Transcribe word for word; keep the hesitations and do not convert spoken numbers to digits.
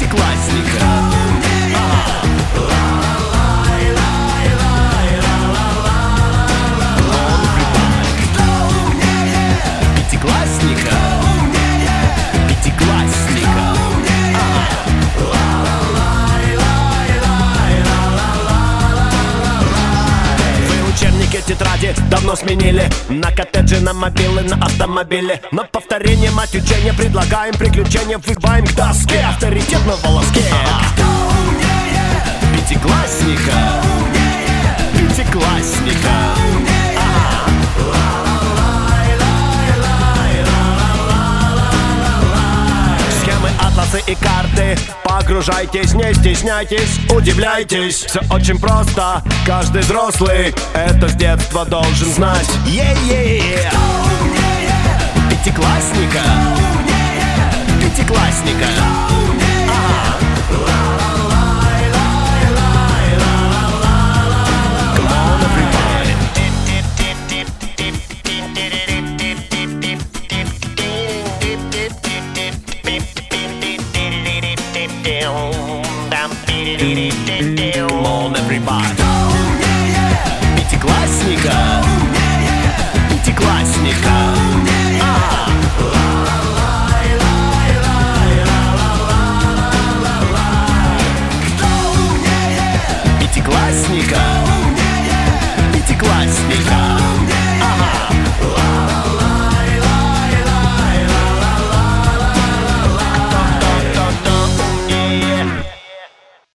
пятиклассника. Пятиклассника. Пятиклассника. Вы учебники, тетради давно сменили. На коттедже, на мобилы, на автомобиле. На повторение, мать учения, предлагаем приключения. Вызываем к доске, авторитет на волоске. Пятиклассника. Пятиклассника. Схемы, атласы и карты. Погружайтесь, не стесняйтесь, удивляйтесь. Все очень просто, каждый взрослый это с детства должен знать. Е-е-е. Пятиклассника. Пятиклассника. Down,